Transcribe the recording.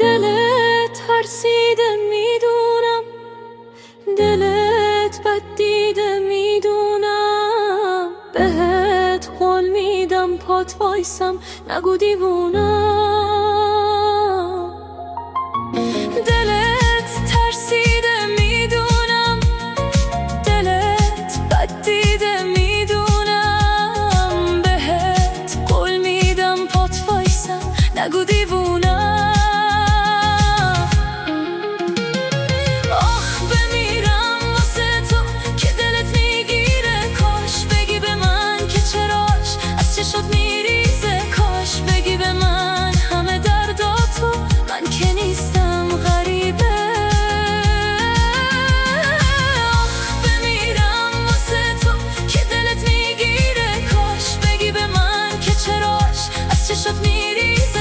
دلت ترسیده میدونم، دلت بد دیده میدونم، بهت قول میدم پات وایسم نگو دیوونم. دلت ترسیده میدونم، دلت بد دیده میدونم، بهت قول میدم پات وایسم نگو دیوونم. چشات میریزه